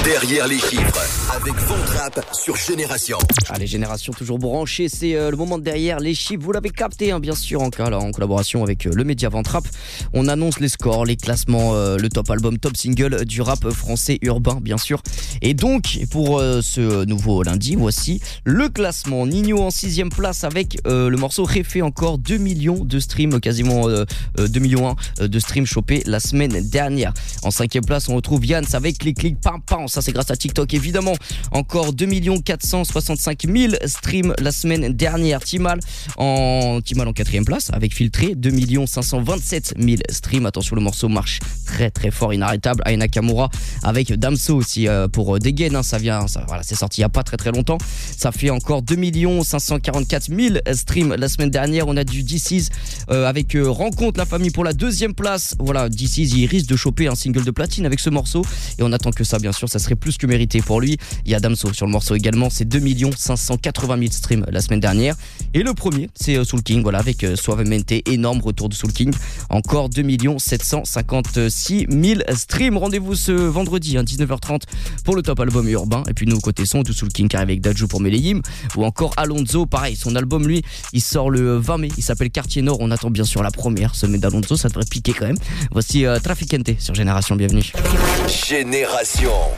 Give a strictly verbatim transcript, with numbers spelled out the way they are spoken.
Derrière les chiffres, avec Ventrap sur Génération. Allez, Génération toujours branchée, c'est euh, le moment de Derrière les chiffres. Vous l'avez capté, hein, bien sûr, en, en collaboration avec euh, le média Ventrap. On annonce les scores, les classements, euh, le top album, top single du rap français urbain, bien sûr. Et donc, pour euh, ce nouveau lundi, voici le classement. Nino en sixième place avec euh, le morceau Réfé, encore deux millions de streams, quasiment euh, deux millions un de streams chopés la semaine dernière. En cinquième place, on retrouve Yann avec les clics pam pam. Ça, c'est grâce à TikTok, évidemment. Encore deux millions quatre cent soixante-cinq mille streams la semaine dernière. Timal en, Timal en quatrième place avec Filtré, deux millions cinq cent vingt-sept mille streams. Attention, le morceau marche très très fort, inarrêtable. Aya Nakamura avec Damso aussi euh, pour Dégaine. Hein, ça vient, ça, voilà, c'est sorti il n'y a pas très très longtemps. Ça fait encore deux millions cinq cent quarante-quatre mille streams la semaine dernière. On a du D six euh, avec euh, Rencontre la famille pour la deuxième place. Voilà, D six, il risque de choper un single de platine avec ce morceau. Et on attend que ça, bien sûr, ça serait plus que mérité pour lui. Il y a Damso sur le morceau également, c'est deux millions cinq cent quatre-vingt mille streams la semaine dernière. Et le premier, c'est euh, Soul King, voilà, avec euh, Suavemente, énorme retour de Soul King. Encore deux millions sept cent cinquante-six mille streams. Rendez-vous ce vendredi, hein, dix-neuf heures trente, pour le top album urbain. Et puis nous, côté son, tout Soul King qui arrive avec Dadju pour Medellín. Ou encore Alonso, pareil, son album, lui, il sort le vingt mai. Il s'appelle Quartier Nord. On attend bien sûr la première semaine d'Alonso, ça devrait piquer quand même. Voici euh, Traficante sur Génération, bienvenue. Génération.